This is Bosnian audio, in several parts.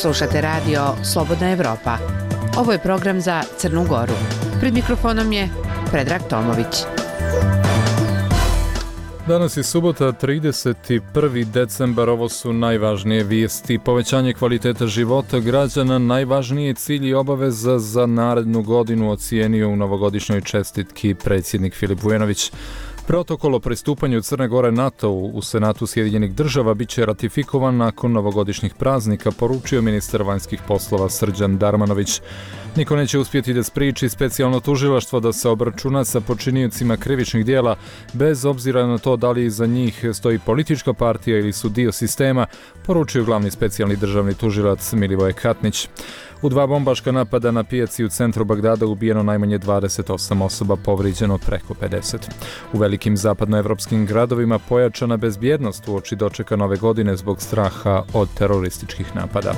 Slušate radio Slobodna Evropa. Ovo je program za Crnu Goru. Pred mikrofonom je Predrag Tomović. Danas je subota, 31. decembar, ovo su najvažnije vijesti. Povećanje kvaliteta života građana najvažniji cilj i obaveza za narednu godinu, ocijenio u novogodišnjoj čestitki predsjednik Filip Vujanović. Protokol o pristupanju Crne Gore NATO-u u Senatu Sjedinjenih država bit će ratifikovan nakon novogodišnjih praznika, poručio ministar vanjskih poslova Srđan Darmanović. Niko neće uspjeti da spriječi specijalno tužilaštvo da se obračuna sa počiniocima krivičnih dijela, bez obzira na to da li iza njih stoji politička partija ili su dio sistema, poručio glavni specijalni državni tužilac Milivoje Katnić. U 2 bombaška napada na pijaci u centru Bagdada ubijeno najmanje 28 osoba, povrijeđeno preko 50. U velikim zapadnoevropskim gradovima pojačana bezbjednost uoči dočeka nove godine zbog straha od terorističkih napada.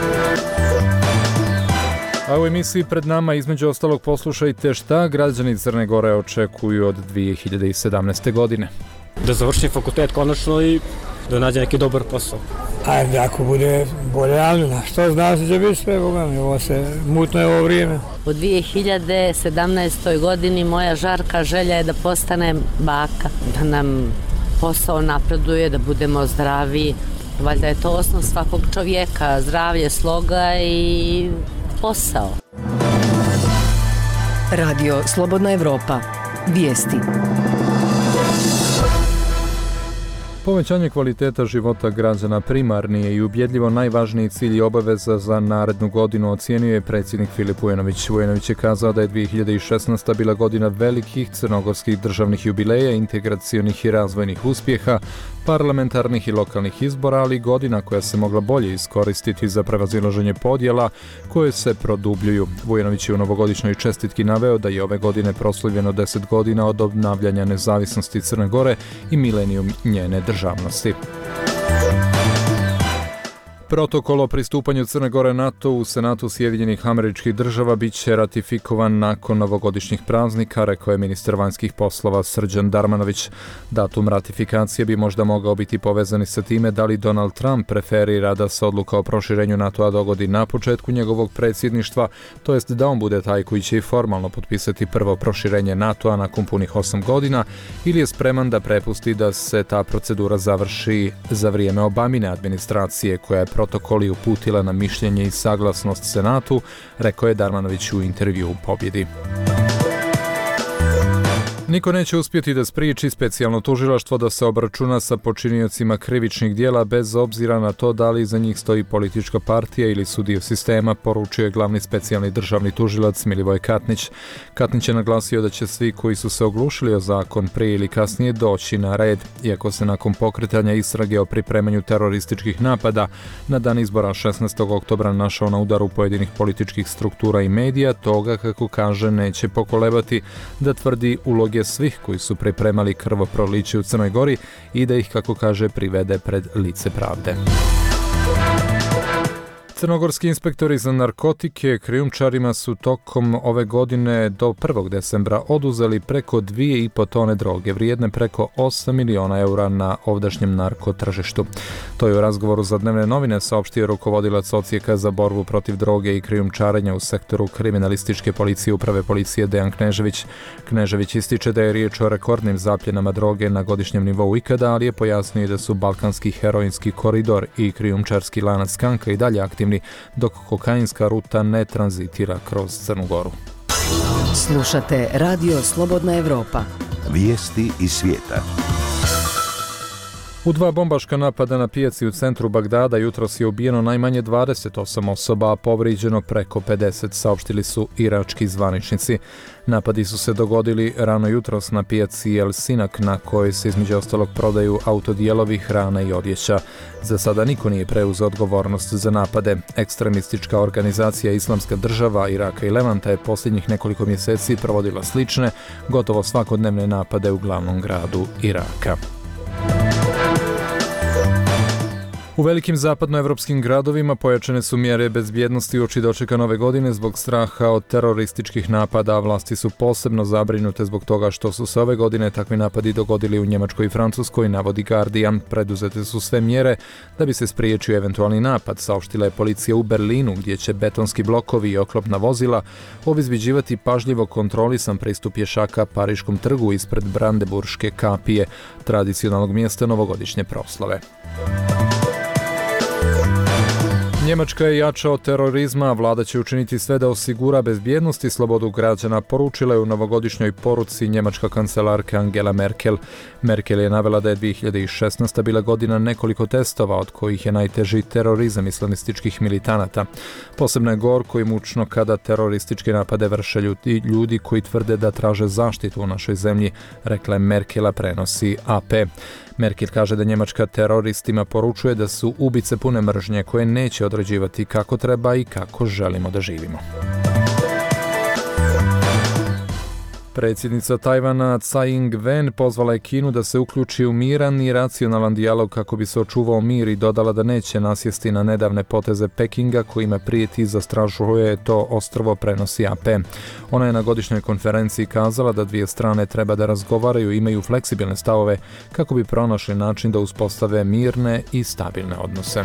A u emisiji pred nama između ostalog poslušajte šta građani Crne Gore očekuju od 2017. godine. Da završi fakultet konačno i da nađe neki dobar posao. Ajde, ako bude bolje javljena, što zna se će biti sve, bogami, ovo se mutno je ovo vrijeme. U 2017. godini moja žarka želja je da postanem baka, da nam posao napreduje, da budemo zdravi. Valjda je to osnov svakog čovjeka, zdravlje, sloga i posao. Radio Slobodna Evropa. Vijesti. Povećanje kvaliteta života građana primarni je i ubjedljivo najvažniji cilj i obaveza za narednu godinu, ocijenio je predsjednik Filip Vujanović. Vujanović je kazao da je 2016. bila godina velikih crnogorskih državnih jubileja, integracionih i razvojnih uspjeha, parlamentarnih i lokalnih izbora, ali godina koja se mogla bolje iskoristiti za prevazilaženje podjela koje se produbljuju. Vujanović je u novogodišnjoj čestitki naveo da je ove godine proslavljeno 10 godina od obnavljanja nezavisnosti Crne Gore i milenijum njene državnosti. Protokol o pristupanju Crne Gore NATO u Senatu Sjedinjenih Američkih država bit će ratifikovan nakon novogodišnjih praznika, rekao je ministar vanjskih poslova Srđan Darmanović. Datum ratifikacije bi možda mogao biti povezan i sa time da li Donald Trump preferira da se odluka o proširenju NATO-a dogodi na početku njegovog predsjedništva, to jest da on bude taj koji će i formalno potpisati prvo proširenje NATO-a nakon punih 8 godina, ili je spreman da prepusti da se ta procedura završi za vrijeme Obamine administracije, koja je protokoli uputila na mišljenje i saglasnost Senatu, rekao je Darmanović u intervju u Pobjedi. Niko neće uspjeti da spriječi specijalno tužilaštvo da se obračuna sa počiniocima krivičnih dijela, bez obzira na to da li iza njih stoji politička partija ili su dio sistema, poručio je glavni specijalni državni tužilac Milivoje Katnić. Katnić je naglasio da će svi koji su se oglušili o zakon prije ili kasnije doći na red, iako se nakon pokretanja istrage o pripremanju terorističkih napada na dan izbora 16. oktobra našao na udaru pojedinih političkih struktura i medija, toga, kako kaže, neće pokolebati da tvrdi uloge svih koji su pripremali krvoproliće u Crnoj Gori i da ih, kako kaže, privede pred lice pravde. Crnogorski inspektori za narkotike krijumčarima su tokom ove godine do 1. decembra oduzeli preko 2,5 tone droge, vrijedne preko 8 miliona eura na ovdašnjem narkotržištu. To je u razgovoru za Dnevne novine saopštio rukovodilac Odsjeka za borbu protiv droge i krijumčarenja u sektoru kriminalističke policije uprave policije Dejan Knežević. Knežević ističe da je riječ o rekordnim zapljenama droge na godišnjem nivou ikada, ali je pojasnio da su balkanski heroinski koridor i krijumčarski lanac Skanka i dalje aktivni, dok kokainska ruta ne tranzitira kroz Crnu Goru. Slušate Radio Slobodna Evropa. Vijesti iz svijeta. U 2 bombaška napada na pijaci u centru Bagdada jutros je ubijeno najmanje 28 osoba, a povrijeđeno preko 50, saopštili su irački zvaničnici. Napadi su se dogodili rano jutros na pijaci El Sinak, na kojoj se između ostalog prodaju autodijelovi, hrana i odjeća. Za sada niko nije preuzeo odgovornost za napade. Ekstremistička organizacija Islamska država Iraka i Levanta je posljednjih nekoliko mjeseci provodila slične, gotovo svakodnevne napade u glavnom gradu Iraka. U velikim zapadnoevropskim gradovima pojačane su mjere bezbjednosti uoči dočeka nove godine zbog straha od terorističkih napada, a vlasti su posebno zabrinute zbog toga što su se ove godine takvi napadi dogodili u Njemačkoj i Francuskoj, navodi Guardian. Preduzete su sve mjere da bi se spriječio eventualni napad, saopštila je policija u Berlinu, gdje će betonski blokovi i oklopna vozila obezbeđivati pažljivo kontrolisan pristup pješaka Pariškom trgu ispred Brandenburške kapije, tradicionalnog mjesta novogodišnje proslave. Njemačka je jača od terorizma, a vlada će učiniti sve da osigura bezbjednost i slobodu građana, poručila je u novogodišnjoj poruci njemačka kancelarka Angela Merkel. Merkel je navela da je 2016. bila godina nekoliko testova, od kojih je najteži terorizam islamističkih militanata. Posebno je gorko i mučno kada terorističke napade vrše ljudi koji tvrde da traže zaštitu u našoj zemlji, rekla je Merkela, prenosi AP. Merkel kaže da Njemačka teroristima poručuje da su ubice pune mržnje koje neće određivati kako treba i kako želimo da živimo. Predsjednica Tajvana Tsai Ing-wen pozvala je Kinu da se uključi u miran i racionalan dijalog kako bi se očuvao mir i dodala da neće nasjesti na nedavne poteze Pekinga kojima prijeti i zastrašuje to ostrvo, prenosi AP. Ona je na godišnjoj konferenciji kazala da dvije strane treba da razgovaraju i imaju fleksibilne stavove kako bi pronašli način da uspostave mirne i stabilne odnose.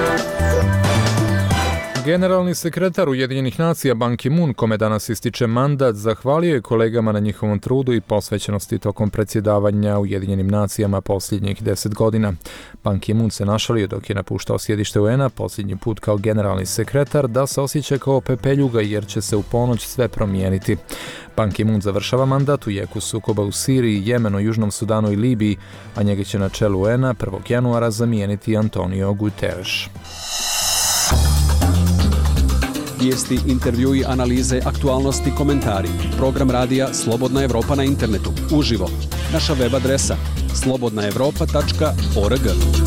Generalni sekretar Ujedinjenih nacija Ban Ki-moon, kome danas ističe mandat, zahvalio je kolegama na njihovom trudu i posvećenosti tokom predsjedavanja Ujedinjenim nacijama posljednjih 10 godina. Ban Ki-moon se našalio dok je napuštao sjedište UN-a posljednji put kao generalni sekretar da se osjeća kao pepeljuga jer će se u ponoć sve promijeniti. Ban Ki-moon završava mandat u jeku sukoba u Siriji, Jemenu, Južnom Sudanu i Libiji, a njega će na čelu UN-a 1. januara zamijeniti Antonio Guterres. Vijesti, intervjui, analize, aktualnosti, komentari. Program radija Slobodna Evropa na internetu. Uživo. Naša web adresa slobodnaevropa.org.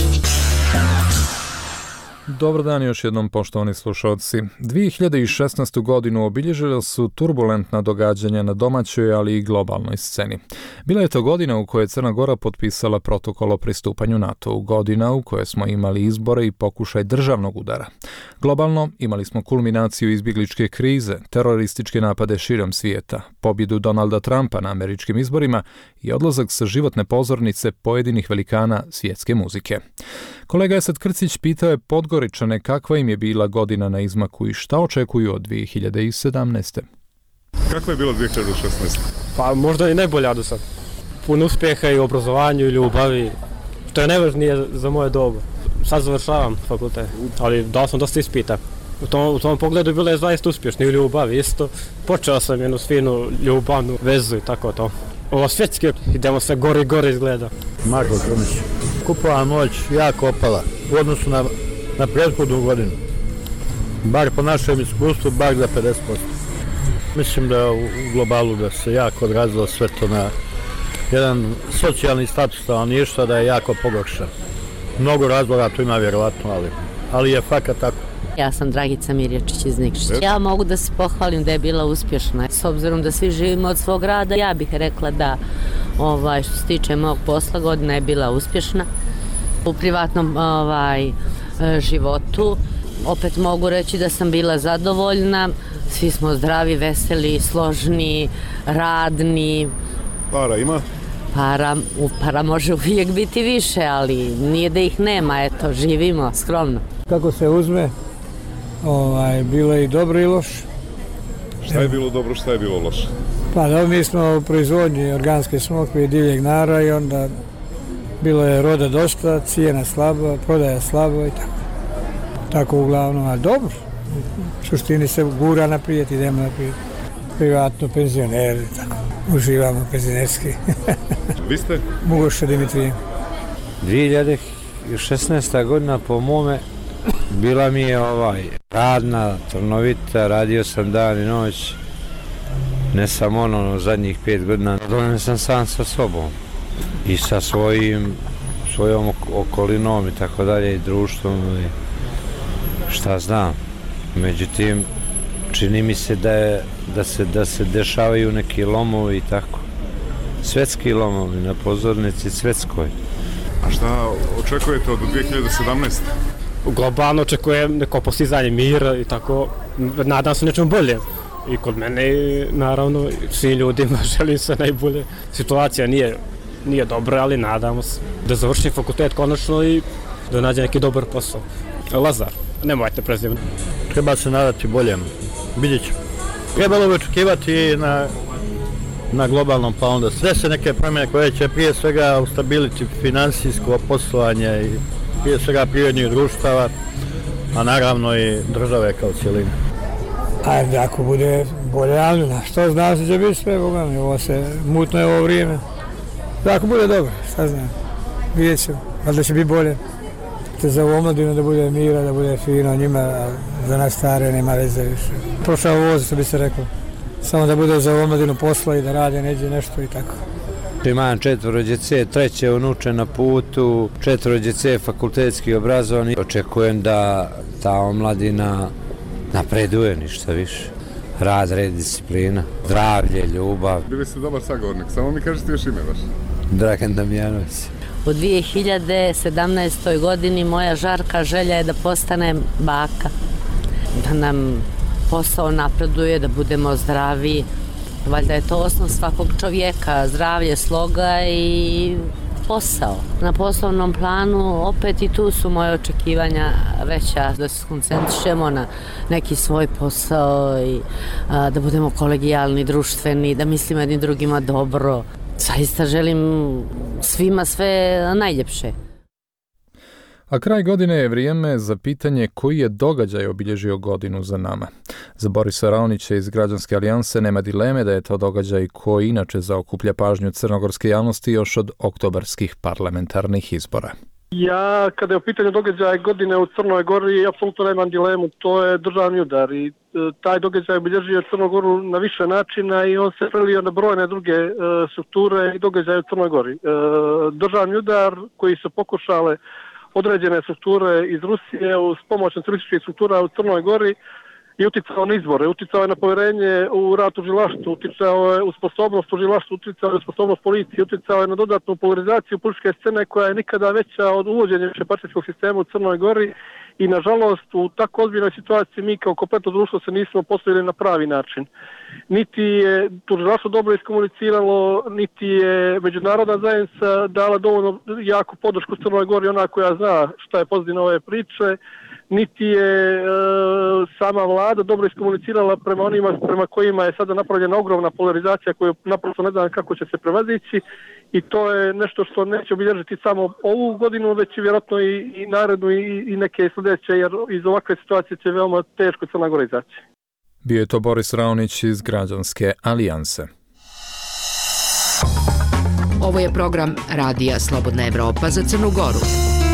Dobar dan još jednom, poštovani slušalci. 2016. godinu obilježila su turbulentna događanja na domaćoj, ali i globalnoj sceni. Bila je to godina u kojoj je Crna Gora potpisala protokol o pristupanju NATO-u, godina u kojoj smo imali izbore i pokušaj državnog udara. Globalno imali smo kulminaciju izbjegličke krize, terorističke napade širom svijeta, pobjedu Donalda Trumpa na američkim izborima i odlazak sa životne pozornice pojedinih velikana svjetske muzike. Kolega Esad Krcić pitao je Podgoričane kakva im je bila godina na izmaku i šta očekuju od 2017. Kakva je bila 2016? Pa možda i najbolja do sad. Puno uspjeha i u obrazovanju i ljubavi, što je najvažnije za moje dobu. Sad završavam fakultet, ali dao sam dosta ispita. U tom pogledu bilo je zaista uspješno i u ljubavi isto. Počeo sam jednu finu ljubavnu vezu i tako to. Ovo svjetski, idemo sve gore i gore izgleda. Marko Krumić. Kupovna moć jako opala u odnosu na prethodnu godinu. Bar po našem iskustvu, bar za 50%. Mislim da u globalu da se jako odrazilo sve to na jedan socijalni status stanovništva, da je jako pogoršan. Mnogo razloga tu ima vjerovatno, ali je fakat tako. Ja sam Dragica Mirjačić iz Nikšića. Ja mogu da se pohvalim da je bila uspješna. S obzirom da svi živimo od svog rada, ja bih rekla da što se tiče mog posla, godina je bila uspješna. U privatnom životu opet mogu reći da sam bila zadovoljna. Svi smo zdravi, veseli, složni, radni. Para ima? Para može uvijek biti više, ali nije da ih nema, eto, živimo skromno. Kako se uzme, bilo je i dobro i loše. Šta je bilo dobro, šta je bilo loše? Pa da, mi smo u proizvodnji organske smokve i divljeg nara i onda bilo je roda dosta, cijena slaba, prodaja slaba i tako. Tako uglavnom, ali dobro. U suštini se gura naprijed, idemo naprijed. Privatno, penzioneri, tako. Uživamo penzionerski. Vi ste? Mugoša Dimitrije. 2016. godina po mome bila mi je radna, trnovita, radio sam dan i noć. Ne samo zadnjih 5 godina. Zadovoljan sam sam sa sobom i sa svojom okolinom i tako dalje i društvom i šta znam. Međutim, čini mi se da se dešavaju neki lomovi i tako. Svetski lomovi na pozornici svetskoj. A šta očekujete od 2017? Globalno očekujem neko postizanje mira i tako, nadam se nečemu bolje. I kod mene, naravno, svim ljudima želim sve najbolje. Situacija nije dobra, ali nadamo se da završim fakultet konačno i da nađe neki dobar posao. Lazar, nemojte prezivno. Treba se nadati boljem, vidjet ću. Trebalo bi očekivati na globalnom planu da sve se neke promjene koje će prije svega ustabiliti finansijsko poslovanje i prije svega privrednih društava, a naravno i države kao cijeline. Ajde, ako bude bolje, ali što zna se će biti sve, Boga mi, ovo se mutno je ovo vrijeme. Ako bude dobro, šta znam, vidjet ćemo, ali da će biti bolje. Za omladinu da bude mira, da bude fino njima, za nas stare nema veze više. Prošao voz, što bi se reklo. Samo da bude za omladinu posla i da rade neđe nešto i tako. Imam 4 djece, 3 unuče na putu, 4 djece fakultetski obrazovani. Očekujem da ta omladina napreduje ništa više. Rad, red, disciplina, zdravlje, ljubav. Bili ste dobar sagovornik, samo mi kažete još ime baš. Dragan Damjanović. U 2017. godini moja žarka želja je da postanem baka, da nam posao napreduje, da budemo zdravi. Valjda je to osnov svakog čovjeka, zdravlje, sloga i posao. Na poslovnom planu opet i tu su moje očekivanja veća, da se skoncentrišemo na neki svoj posao i da budemo kolegijalni, društveni, da mislimo jednim drugima dobro. Zaista želim svima sve najljepše. A kraj godine je vrijeme za pitanje koji je događaj obilježio godinu za nama. Za Borisa Raonića iz Građanske alijanse nema dileme da je to događaj koji inače zaokuplja pažnju crnogorske javnosti još od oktobarskih parlamentarnih izbora. Ja, kada je u pitanju događaja godine u Crnoj Gori, apsolutno nemam dilemu, to je državni udar i taj događaj obilježio Crnu Goru na više načina i on se prelio na brojne druge strukture i događaje u Crnoj Gori. Državni udar koji su pokušale određene strukture iz Rusije uz pomoć nacionalističkih struktura u Crnoj Gori i uticao na izbore, uticao je na povjerenje u rad tužilaštva, uticao je u sposobnost tužilaštva, uticao je u sposobnost policije, uticao je na dodatnu polarizaciju političke scene koja je nikada veća od uvođenja višepartijskog sistema u Crnoj Gori i nažalost u tako ozbiljnoj situaciji mi kao kompletno društvo se nismo postavili na pravi način. Niti je tužilaštvo dobro iskomuniciralo, niti je međunarodna zajednica dala dovoljno jaku podršku Crnoj Gori, ona koja zna šta je pozitivno ove priče, niti je sama vlada dobro iskomunicirala prema onima prema kojima je sada napravljena ogromna polarizacija koju naprosto ne znam kako će se prevazići i to je nešto što neće obilježiti samo ovu godinu, već i vjerojatno i narednu i neke sljedeće, jer iz ovakve situacije će veoma teško Crna Gora izaći. Bio je to Boris Raonić iz Građanske alijanse. Ovo je program Radija Slobodna Evropa za Crnu Goru.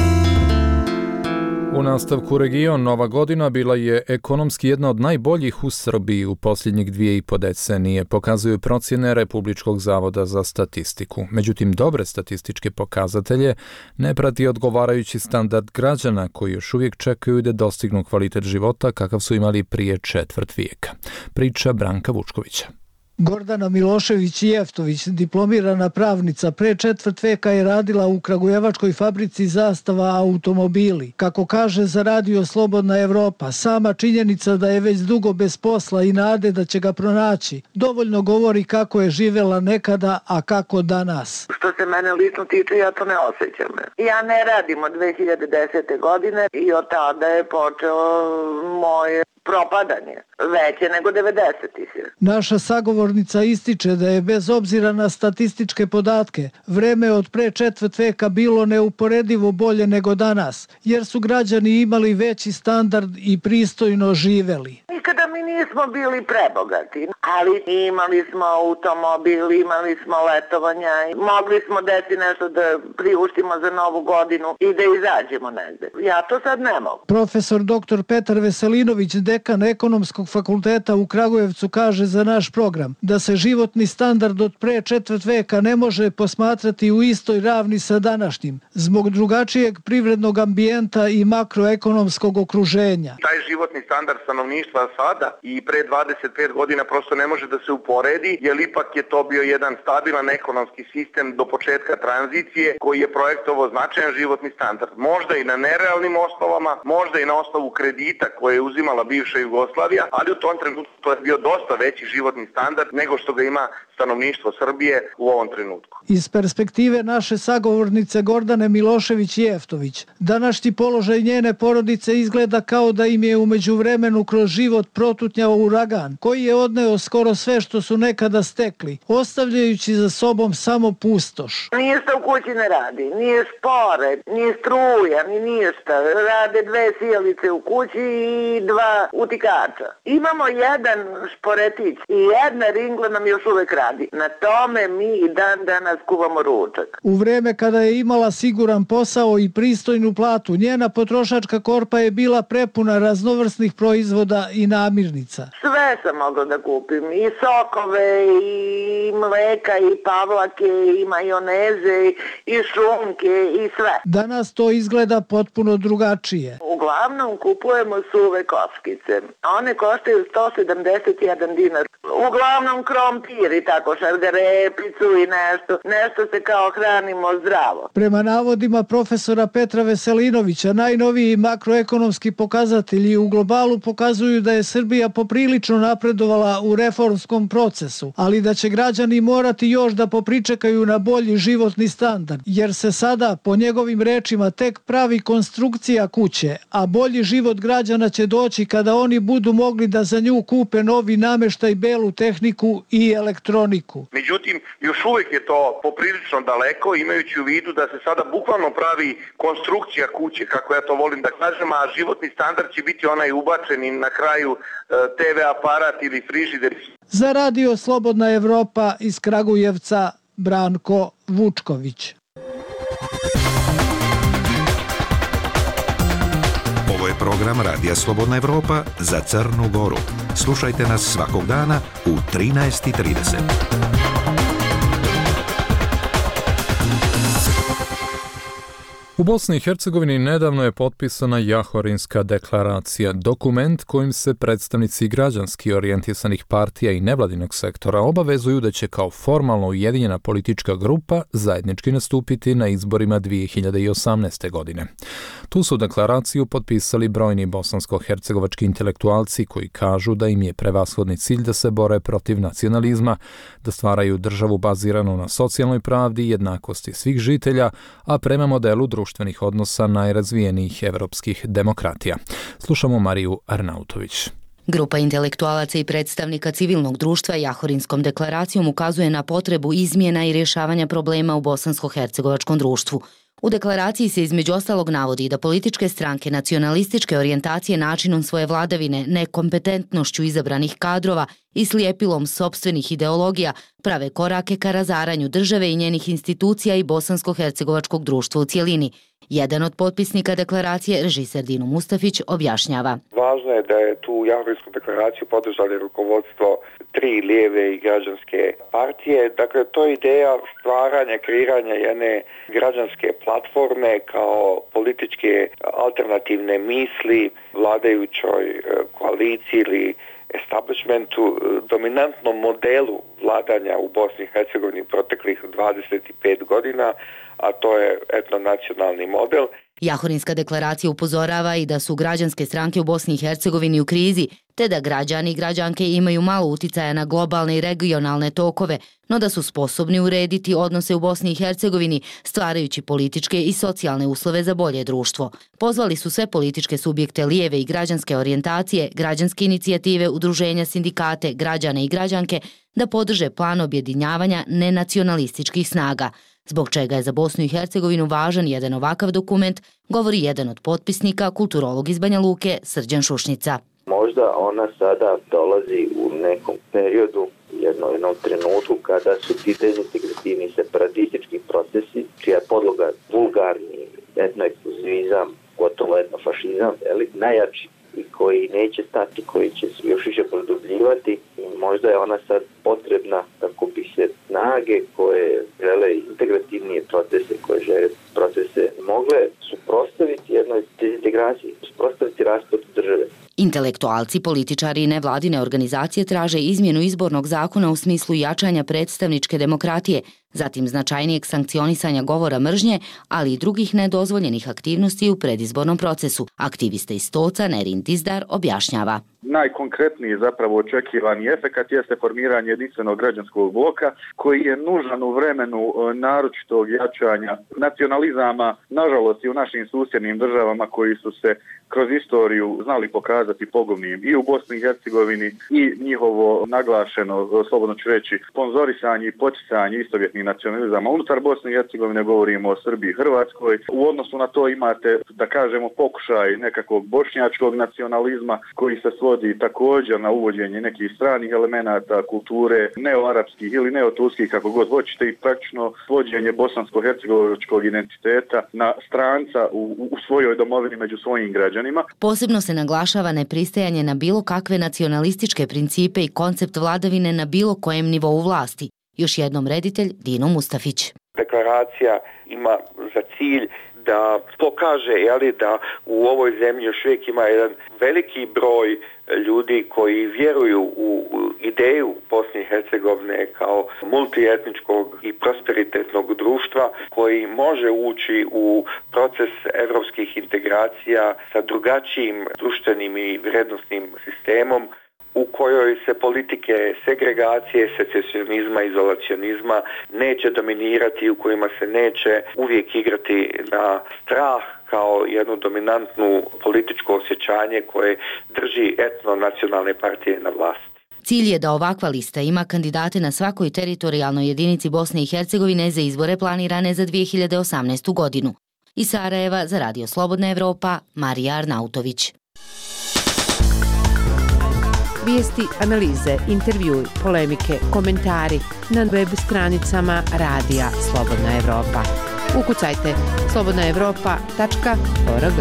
U nastavku region Nova godina bila je ekonomski jedna od najboljih u Srbiji u posljednjih 2,5 decenije, pokazuju procjene Republičkog zavoda za statistiku. Međutim, dobre statističke pokazatelje ne prati odgovarajući standard građana koji još uvijek čekaju da dostignu kvalitet života kakav su imali prije četvrt vijeka. Priča Branka Vučkovića. Gordana Milošević-Jeftović, diplomirana pravnica, pre četvrt veka je radila u kragujevačkoj fabrici Zastava automobili. Kako kaže za Radio Slobodna Evropa, sama činjenica da je već dugo bez posla i nade da će ga pronaći, dovoljno govori kako je živela nekada, a kako danas. Što se mene lično tiče, ja to ne osjećam. Ja ne radim od 2010. godine i od tada je počeo moje propadanje, veće nego 90-ih. Naša sagovornica ističe da je bez obzira na statističke podatke vreme od pre četvrt veka bilo neuporedivo bolje nego danas, jer su građani imali veći standard i pristojno živeli. Nikada mi nismo bili prebogati, ali imali smo automobil, imali smo letovanja, mogli smo deti nešto da priuštimo za novu godinu i da izađemo negde. Ja to sad ne mogu. Profesor dr. Petar Veselinović, dekan Ekonomskog Filozofskog fakulteta u Kragujevcu kaže za naš program da se životni standard od pre četvrt veka ne može posmatrati u istoj ravni sa današnjim, zbog drugačijeg privrednog ambijenta i makroekonomskog okruženja. Taj životni standard stanovništva sada i pre 25 godina prosto ne može da se uporedi, jer ipak je to bio jedan stabilan ekonomski sistem do početka tranzicije koji je projektovao značajan životni standard. Možda i na nerealnim osnovama, možda i na osnovu kredita koje je uzimala bivša Jugoslavija, ali u tom trenutku to je bio dosta veći životni standard nego što ga ima stanovništvo Srbije u ovom trenutku. Iz perspektive naše sagovornice Gordane Milošević-Jeftović, današnji položaj njene porodice izgleda kao da im je u međuvremenu kroz život protutnjao uragan, koji je odneo skoro sve što su nekada stekli, ostavljajući za sobom samo pustoš. Ništa u kući ne radi, nije špore, nije struja, ni ništa. Rade 2 sijalice u kući i 2 utikača. Imamo jedan šporetić i jedna ringla nam još uvek radi. Na tome mi i dan danas kuvamo ručak. U vreme kada je imala siguran posao i pristojnu platu, njena potrošačka korpa je bila prepuna raznovrsnih proizvoda i namirnica. Sve sam mogla da kupim, i sokove, i mleka, i pavlake, i majoneze, i šunke, i sve. Danas to izgleda potpuno drugačije. Uglavnom kupujemo suve kockice. One koštaju 171 dinar. Uglavnom krompir i tako, šargarepicu i nešto se kao hranimo zdravo. Prema navodima profesora Petra Veselinovića, najnoviji makroekonomski pokazatelji u globalu pokazuju da je Srbija poprilično napredovala u reformskom procesu, ali da će građani morati još da popričekaju na bolji životni standard, jer se sada, po njegovim rečima, tek pravi konstrukcija kuće, a bolji život građana će doći kada oni budu mogli da za nju kupe novi nameštaj, belu tehniku i elektroniku. Međutim, još uvijek je to poprilično daleko, imajući u vidu da se sada bukvalno pravi konstrukcija kuće, kako ja to volim da kažem, a životni standard će biti onaj ubačeni na kraju TV aparat ili frižider. Za Radio Slobodna Evropa iz Kragujevca, Branko Vučković. Ovo je program Radija Slobodna Evropa za Crnu Goru. Slušajte nas svakog dana u 13:30. U Bosni i Hercegovini nedavno je potpisana Jahorinska deklaracija, dokument kojim se predstavnici građanski orijentisanih partija i nevladinog sektora obavezuju da će kao formalno ujedinjena politička grupa zajednički nastupiti na izborima 2018. godine. Tu su deklaraciju potpisali brojni bosansko-hercegovački intelektualci koji kažu da im je prevashodni cilj da se bore protiv nacionalizma, da stvaraju državu baziranu na socijalnoj pravdi i jednakosti svih žitelja, a prema modelu društvenih odnosa najrazvijenijih evropskih demokratija. Slušamo Mariju Arnautović. Grupa intelektualaca i predstavnika civilnog društva Jahorinskom deklaracijom ukazuje na potrebu izmjena i rješavanja problema u bosansko-hercegovačkom društvu. U deklaraciji se između ostalog navodi da političke stranke nacionalističke orijentacije načinom svoje vladavine, nekompetentnošću izabranih kadrova i slijepilom sopstvenih ideologija prave korake ka razaranju države i njenih institucija i bosansko-hercegovačkog društva u cijelini. Jedan od potpisnika deklaracije, režiser Dino Mustafić, objašnjava. Važno je da je tu Jahorinsku deklaraciju podržali rukovodstvo 3 lijeve i građanske partije. Dakle, to je ideja stvaranja, kreiranja jedne građanske platforme kao političke alternativne misli vladajućoj koaliciji ili establishmentu, dominantnom modelu vladanja u Bosni i Hercegovini proteklih 25 godina, a to je etnonacionalni model. Jahorinska deklaracija upozorava i da su građanske stranke u Bosni i Hercegovini u krizi, te da građani i građanke imaju malo uticaja na globalne i regionalne tokove, no da su sposobni urediti odnose u Bosni i Hercegovini, stvarajući političke i socijalne uslove za bolje društvo. Pozvali su sve političke subjekte lijeve i građanske orijentacije, građanske inicijative, udruženja, sindikate, građane i građanke da podrže plan objedinjavanja nenacionalističkih snaga. Zbog čega je za Bosnu i Hercegovinu važan jedan ovakav dokument, govori jedan od potpisnika, kulturolog iz Banja Luke, Srđan Šušnjica. Možda ona sada dolazi u nekom periodu, jednom trenutku kada su ti dezintegrativni separatistički procesi, čija je podloga vulgarni etnoekskluzivizam, gotovo etnofašizam, najjači i koji neće stati, koji će se još više produbljivati i možda je ona sad potrebna kako bi se snage koje žele integrativnije procese, koje žele procese mogle suprotstaviti jednoj dezintegraciji, suprotstaviti raspadu države. Intelektualci, političari i nevladine organizacije traže izmjenu izbornog zakona u smislu jačanja predstavničke demokratije, zatim značajnijeg sankcionisanja govora mržnje, ali i drugih nedozvoljenih aktivnosti u predizbornom procesu. Aktivista iz Stoca Nerin Dizdar objašnjava. Najkonkretniji zapravo očekivani efekat jeste formiranje jedinstvenog građanskog bloka koji je nužan u vremenu naročitog jačanja nacionalizama, nažalost i u našim susjednim državama koji su se kroz istoriju znali pokazati pogubnim i u Bosni i Hercegovini i njihovo naglašeno, slobodno ću reći, sponzorisanje i poticanje istovjetnih nacionalizama. Unutar Bosne i Hercegovine govorimo o Srbiji i Hrvatskoj. U odnosu na to imate, da kažemo, pokušaj nekakvog bošnjačkog nacionalizma koji se svodi također na uvođenje nekih stranih elemenata kulture, neoarapskih ili neoturskih, kako god hoćete, i praktično svođenje bosansko-hercegovačkog identiteta na stranca u svojoj domovini među svojim građanima. Posebno se naglašava nepristajanje na bilo kakve nacionalističke principe i koncept vladavine na bilo kojem nivou vlasti. Još jednom reditelj Dino Mustafić. Deklaracija ima za cilj da pokaže da u ovoj zemlji još uvijek ima jedan veliki broj ljudi koji vjeruju u ideju Bosne i Hercegovine kao multietničkog i prosperitetnog društva koji može ući u proces evropskih integracija sa drugačijim društvenim i vrijednosnim sistemom u kojoj se politike segregacije, secesionizma, izolacionizma neće dominirati, u kojima se neće uvijek igrati na strah kao jednu dominantnu političko osjećanje koje drži etno-nacionalne partije na vlasti. Cilj je da ovakva lista ima kandidate na svakoj teritorijalnoj jedinici Bosne i Hercegovine za izbore planirane za 2018. godinu. Iz Sarajeva za Radio Slobodna Evropa, Marija Arnautović. Vijesti, analize, intervjui, polemike, komentari na web stranicama Radija Slobodna Evropa. Ukucajte slobodnaevropa.org.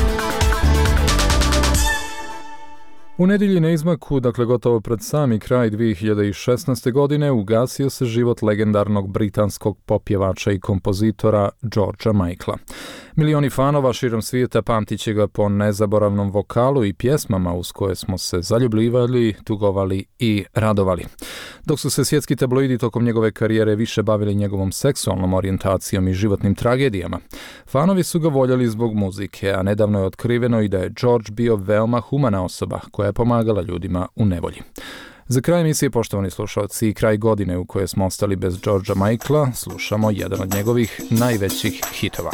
U nedjelji na izmaku, dakle gotovo pred sami kraj 2016. godine, ugasio se život legendarnog britanskog popjevača i kompozitora Georgea Michaela. Milioni fanova širom svijeta pamtit će ga po nezaboravnom vokalu i pjesmama uz koje smo se zaljubljivali, tugovali i radovali. Dok su se svjetski tabloidi tokom njegove karijere više bavili njegovom seksualnom orijentacijom i životnim tragedijama, fanovi su ga voljeli zbog muzike, a nedavno je otkriveno i da je George bio veoma humana osoba koja je pomagala ljudima u nevolji. Za kraj emisije, poštovani slušalci, i kraj godine u kojoj smo ostali bez Georgea Michaela, slušamo jedan od njegovih najvećih hitova.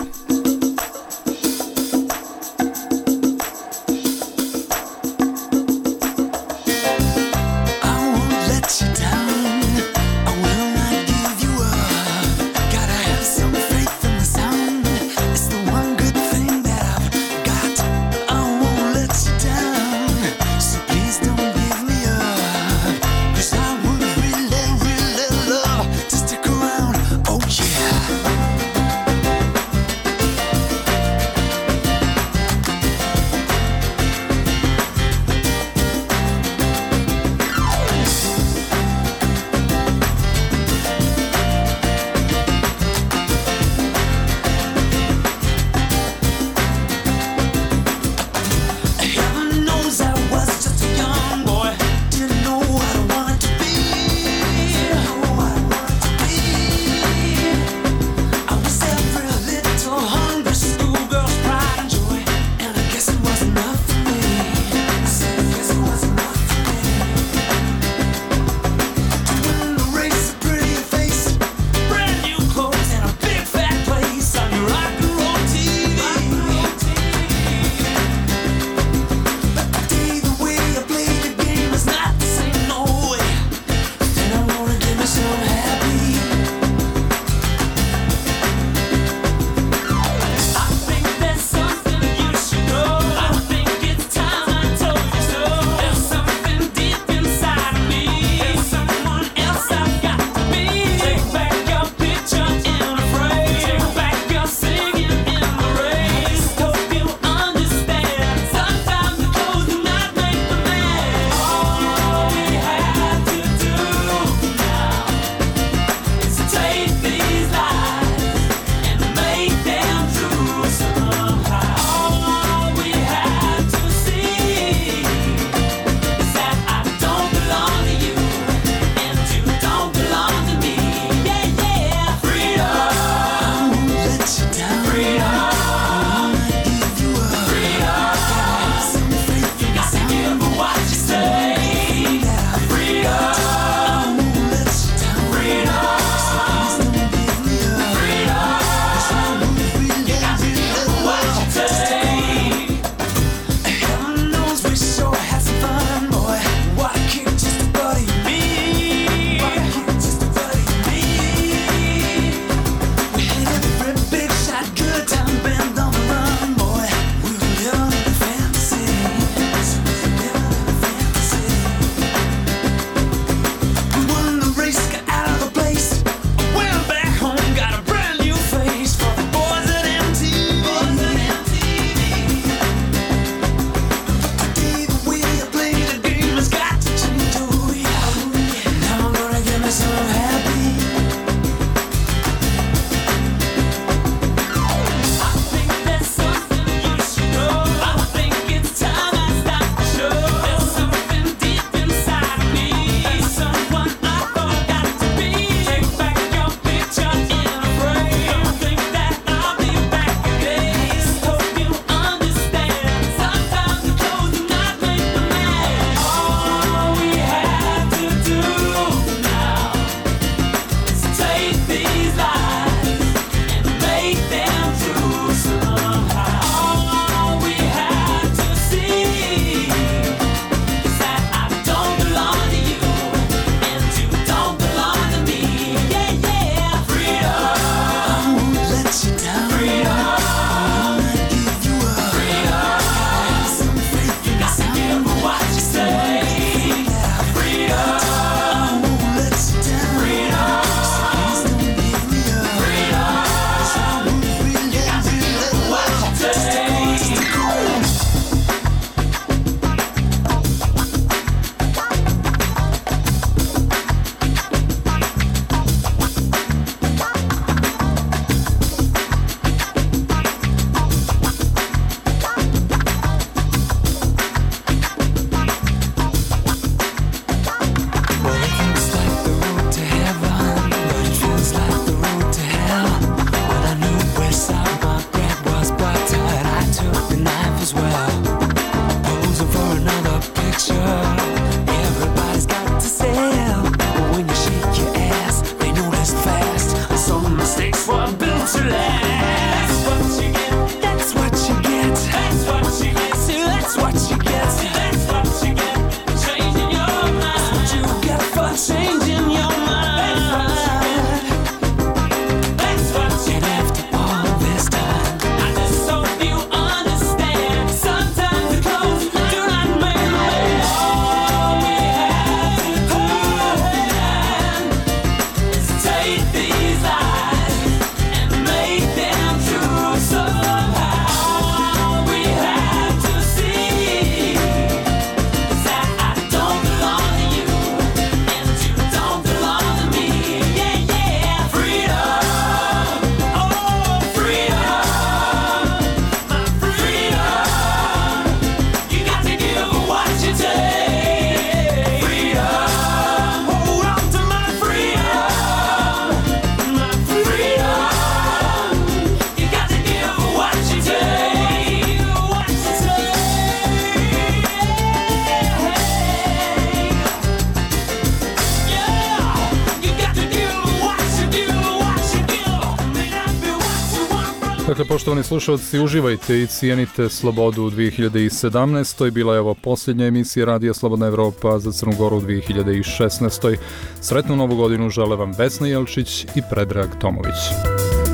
Dakle, poštovani slušalci, uživajte i cijenite slobodu u 2017. Bila je ovo posljednja emisija Radija Slobodna Evropa za Crnu Goru u 2016. Sretnu novu godinu žele vam Vesna Jelčić i Predrag Tomović.